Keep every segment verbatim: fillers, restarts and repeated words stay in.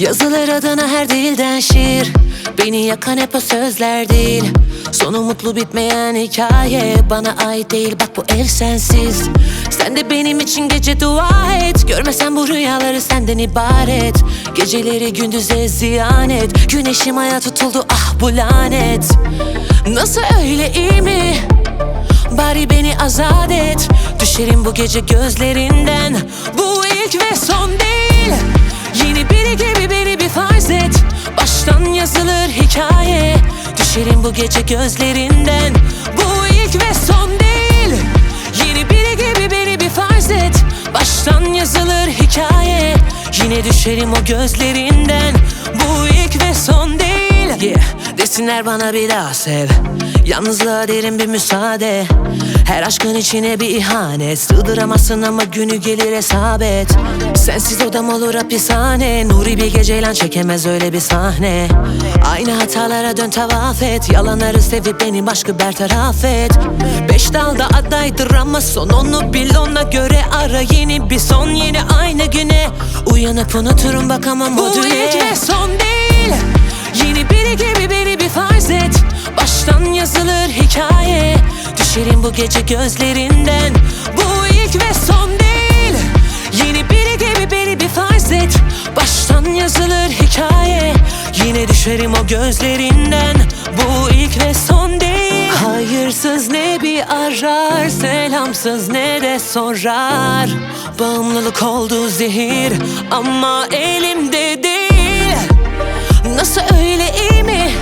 Yazılır adına her dilden şiir. Beni yakan hep o sözler değil. Sonu mutlu bitmeyen hikaye. Bana ait değil bak bu ev sensiz. Sen de benim için gece dua et. Görmesen bu rüyaları senden ibaret. Geceleri gündüze ziyan et. Güneşim aya tutuldu ah bu lanet. Nasıl öyle iyi mi? Bari beni azat et. Düşerim bu gece gözlerinden. Bu ilk ve son değil. Yeni biri gibi beni bir farz et. Baştan yazılır hikaye. Düşerim bu gece gözlerinden. Bu ilk ve son değil. Yeni biri gibi beni bir farz et. Baştan yazılır hikaye. Yine düşerim o gözlerinden. Bu ilk ve son değil. Yeah. Desinler bana bir daha sev. Yalnızlığa derin bir müsaade. Her aşkın içine bir ihanet. Sığdıramazsın ama günü gelir hesap et. Sensiz odam olur hapishane. Nuri bir geceyle çekemez öyle bir sahne. Aynı hatalara dön tavaf et. Yalanları sevip beni başka bertaraf et. Beş dalda adaydır ama son onu bil, ona göre ara yeni bir son. Yine aynı güne uyanıp unuturum bakamam o düne. Bu ilk ve son değil. Yeni biri gibi beni bir farz et. Baştan yazılır hikaye. Düşerim bu gece gözlerinden. Bu ilk ve son değil. Yeni biri gibi beni bir farz et. Baştan yazılır hikaye. Yine düşerim o gözlerinden. Bu ilk ve son değil. Hayırsız ne bir arar, selamsız ne de sorar. Bağımlılık oldu zehir ama elimde değil. Nasıl öyle iyi mi?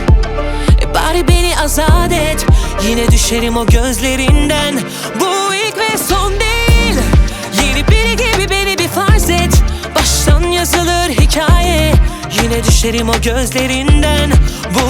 E bari beni azat et. Yine düşerim o gözlerinden. Bu ilk ve son değil. Yeni biri gibi beni bir farz et. Baştan yazılır hikaye. Yine düşerim o gözlerinden. Bu